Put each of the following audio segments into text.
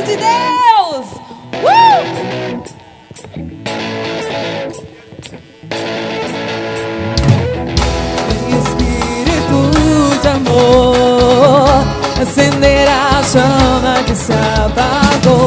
de Deus! Espírito de amor, acender a chama que se apagou,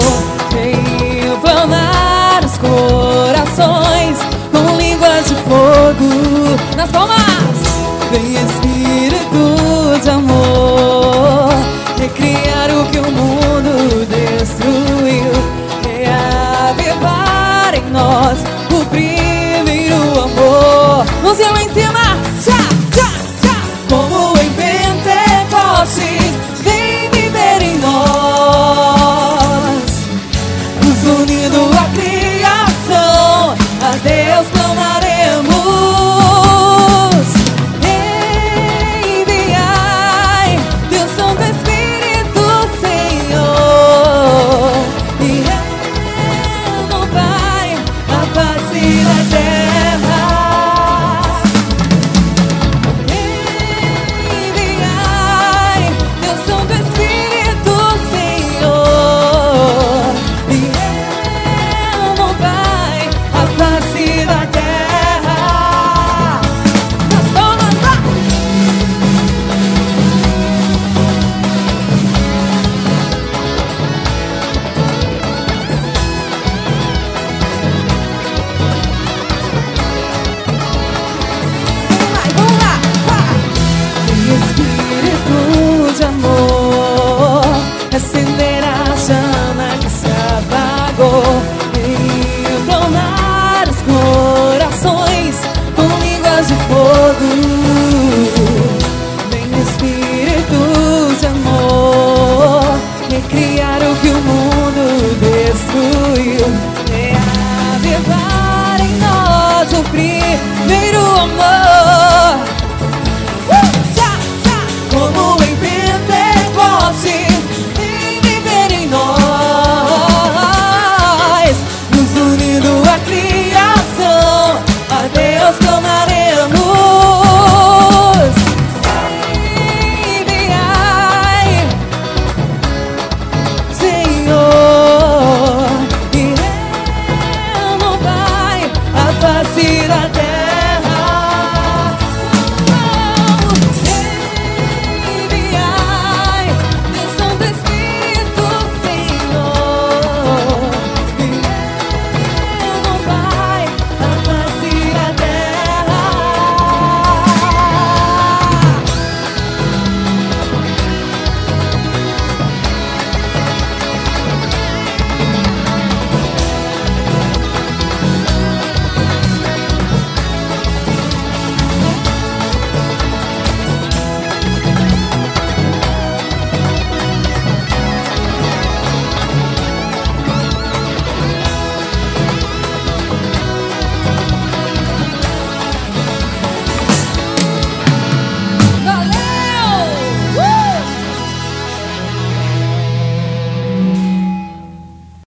inflamar os corações com línguas de fogo. Nas palmas! Vem Espírito de amor, recriar o que o mundo destruiu, reavivar em nós o primeiro amor. Mãozinha lá em cima, tchá, tchá, tchá. Como em Pentecostes, vem viver em nós, nos unindo à criação, a Deus clamaremos. Enviai teu Santo Espírito, Senhor, e renovai a face da terra. Enviai teu Santo Espírito, Senhor, e renovai a face da terra. Nas palmas, vai! Vamos lá, vai! Espírito de amor, acender a chama que se apagou, inflamar os corações com línguas de fogo. Vem Espírito de amor, recriar o que o mundo destruiu, reavivar em nós o primeiro amor. Tchá, tchá. Como em